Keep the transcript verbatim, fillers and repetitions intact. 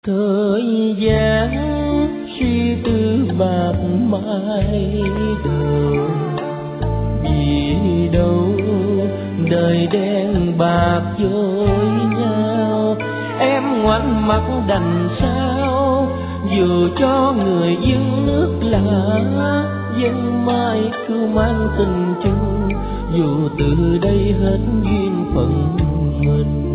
Thời gian suy tư bạc mãi đầu, vì đâu đời đen bạc dối nhau. Em ngoảnh mắt đành sao, dù cho người dân nước lạ vẫn mãi cứ mang tình chung, dù từ đây hết duyên phận mình.